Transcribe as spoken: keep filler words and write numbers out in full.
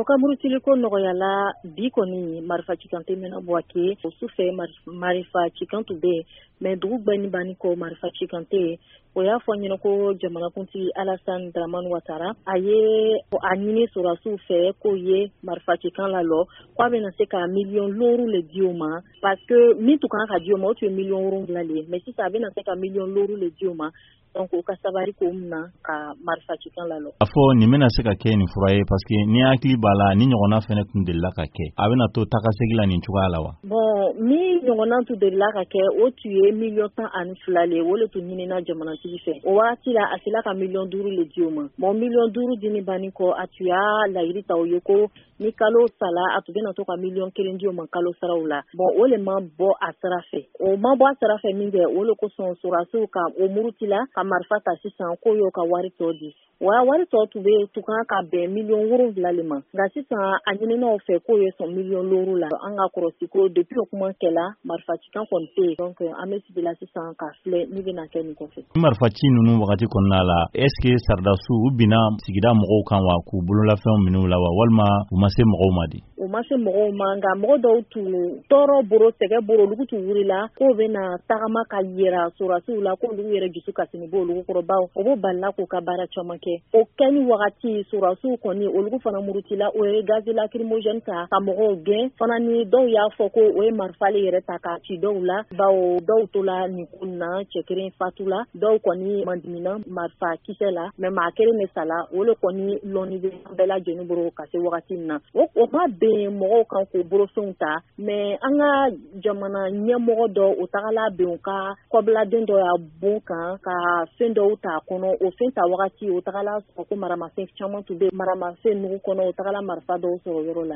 o ka murutili ko nɔgɔyala bi kɔni marifa cikante mɛna Buwake o su fɛ marifa cikantu bɛ mais dugu bɛɛ ni bani ko marifa cikante o y'a fɔ ɲɛna ko jamanakuntigi Alassane Dramane Ouattara a ye a ɲini sɔrɔdasiw fɛ k'o ye marifa cikan lalɔ k'a bɛna se ka miliyɔn loru le di o ma parce que min tun kan ka di o ma o tun ye miliyɔn wolonwula le ye mais sisan a bɛna se ka miliyɔn loru le di o ma donc o ka sabari ko min na ka marifa cikan lalɔ. A fɔ nin bɛna se ka kɛ nin fura ye parce que ni hakili b'a la ni ɲɔgɔnna fɛnɛ tun delila ka kɛ a bɛna to takasegi la nin cogoya la wa? Bon ni ɲɔgɔnna tun delila ka kɛ o tun ye miliyɔn tan ani fila le ye o le tun ɲinina jamanatigi fɛ o waati la a sela ka miliyɔn duuru le di o ma bon miliyɔn duuru dini banni kɔ a tun y'a laɲini ta o ye ko ni kalo sala a tun bɛna to ka miliyɔn kelen di o ma kalo saraw la bon o le ma bɔ a sira fɛ o ma bɔ a sira fɛ min kɛ o le kosɔn sɔrɔdasiw ka o murutila ka marifa ta sisan k'o y'o ka wari tɔ di wa wari tɔ tun bɛ tun kan ka bɛn miliyɔn wolonwula le ma nka sisan a ɲininaw fɛ k'o ye sɔn miliyɔn loru la an ka kɔrɔsi ko depuis o kuma kɛla marifa cikan kɔni tɛ yen donc an bɛ sigi la sisan ka filɛ ni bɛna kɛ nin kɔfɛ. Ni marifa ci ninnu wagati kɔnɔna la est ce que sardasiw u binna sigida mɔgɔw kan wa k'u bololafɛnw minɛ u la wa walima u ma se mɔgɔw ma di? O ma se mɔgɔw ma nka mɔgɔ dɔw tun tɔɔrɔ boro sɛgɛ boro olugu tun wulila k'o bɛna tagama ka yera sɔrɔdasiw la k'olu yɛrɛ dusu kasini bɔ olugu kɔrɔ baw o b'o balila k'u ka baara caman kɛ o kɛli wagati sɔrɔdasiw kɔni olugu fana murutila o ye gaz lacrymogène ta ka mɔgɔw gɛn fana ni dɔw y'a fɔ ko o ye marifa le yɛrɛ ta ka ci dɔw la bawo dɔw tola nin ko na cɛ kelen fatula dɔw kɔni mandimina marifa kisɛ la mais maa kelen de sala o le kɔni lɔnni bɛ bɛɛ lajɛlen bolo ka se wagati min na o o ma bɛn mɔgɔw kan k'o bolofɛnw ta mais an ka jamana ɲɛmɔgɔ dɔ o tagala bɛn u ka kɔbiladen dɔ y'a bon kan ka fɛn dɔw ta kɔnɔ o fɛn ta wagati o tagala sɔrɔ ko maramafɛn caman tun bɛ maramafɛn nugu kɔnɔ o tagala marifa dɔw sɔrɔ yɔrɔ la